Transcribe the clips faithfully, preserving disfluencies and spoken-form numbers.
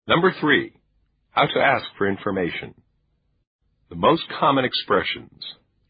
Number three, how to ask for information. The most common expressions.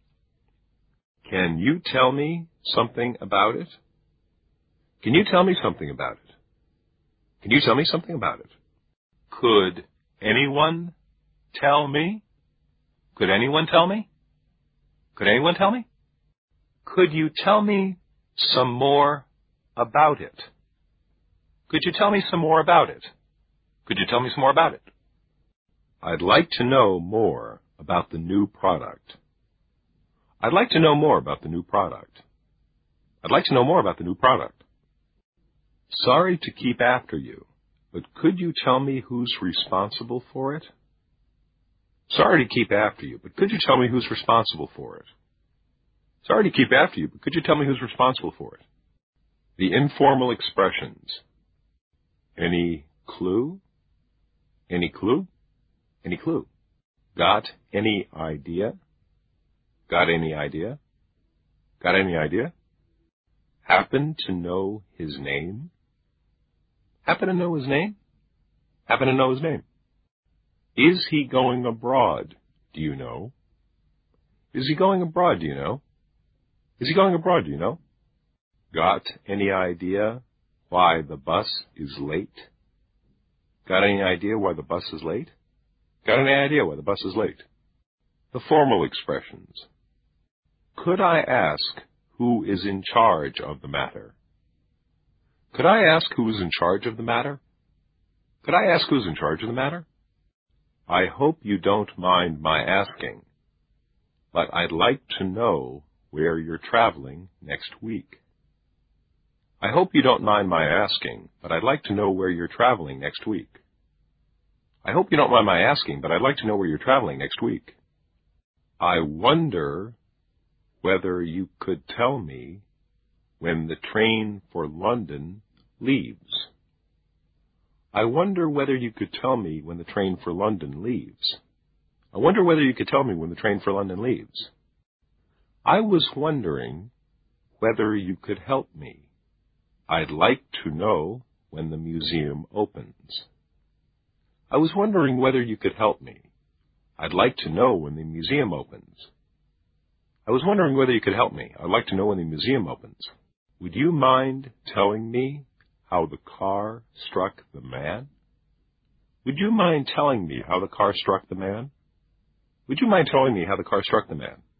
Can you tell me something about it? Can you tell me something about it? Can you tell me something about it? Could anyone tell me? Could anyone tell me? Could anyone tell me? Could you tell me some more about it? Could you tell me some more about it? Could you tell me some more about it? I'd like to know more about the new product. I'd like to know more about the new product. I'd like to know more about the new product. Sorry to keep after you, but could you tell me who's responsible for it? Sorry to keep after you, but could you tell me who's responsible for it? Sorry to keep after you, but could you tell me who's responsible for it? The informal expressions. Any clue? Any clue? Any clue? Got any idea? Got any idea? Got any idea? Happen to know his name? Happen to know his name? Happen to know his name. Is he going abroad? Do you know? Is he going abroad? Do you know? Is he going abroad? Do you know? Got any idea why the bus is late? Got any idea why the bus is late? Got any idea why the bus is late? The formal expressions. Could I ask who is in charge of the matter? Could I ask who is in charge of the matter? Could I ask who's in charge of the matter? I hope you don't mind my asking, but I'd like to know where you're traveling next week. I hope you don't mind my asking, but I'd like to know where you're traveling next week. I hope you don't mind my asking, but I'd like to know where you're traveling next week. I wonder whether you could tell me when the train for London leaves. I wonder whether you could tell me when the train for London leaves. I wonder whether you could tell me when the train for London leaves. I was wondering whether you could help me. I'd like to know when the museum opens. I was wondering whether you could help me. I'd like to know when the museum opens. I was wondering whether you could help me. I'd like to know when the museum opens. Would you mind telling me how the car struck the man? Would you mind telling me how the car struck the man? Would you mind telling me how the car struck the man?